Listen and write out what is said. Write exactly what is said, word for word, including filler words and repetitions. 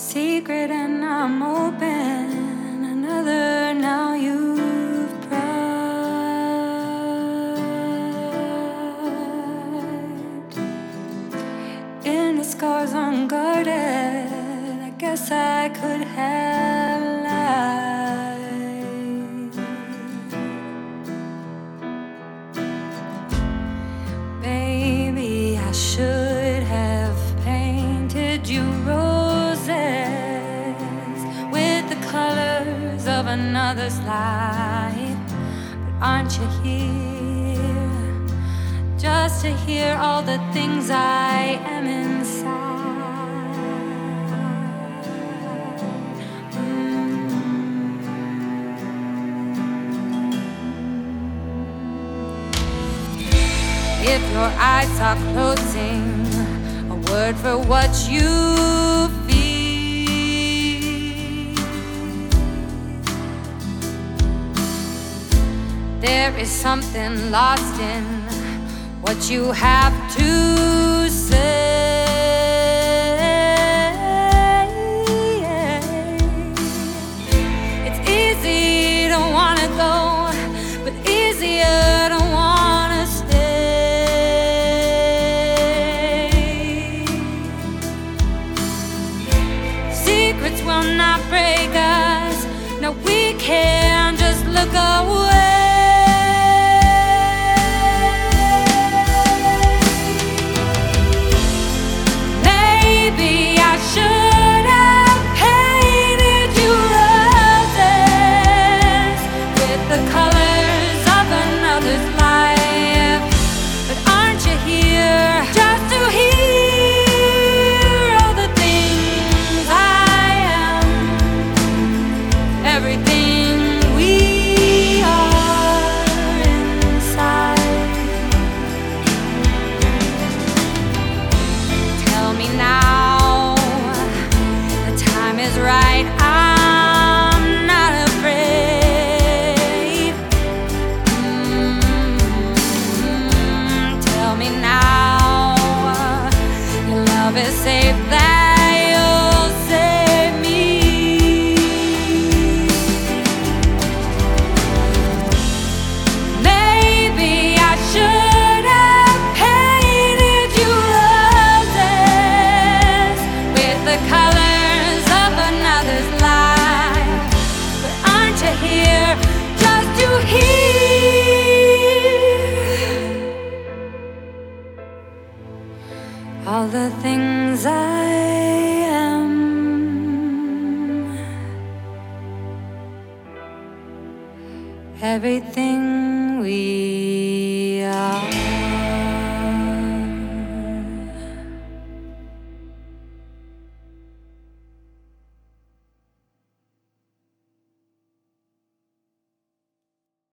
secret and I'm open. Another now you've pried. In the scars unguarded, I guess I could have lied. Baby, I should have painted you roses with the colors of another's life. But aren't you here just to hear all the things I am inside? Mm. If your eyes are closing, a word for what you feel. There is something lost in what you have to say. It's easy to wanna go, but easier to wanna stay. Secrets will not break us. No, we can't just look away. Right, I'm not afraid. Mm-hmm. Tell me now, your love is safe, that you'll save me. Maybe I should have painted you roses with the color here just to hear all the things I am, everything we are.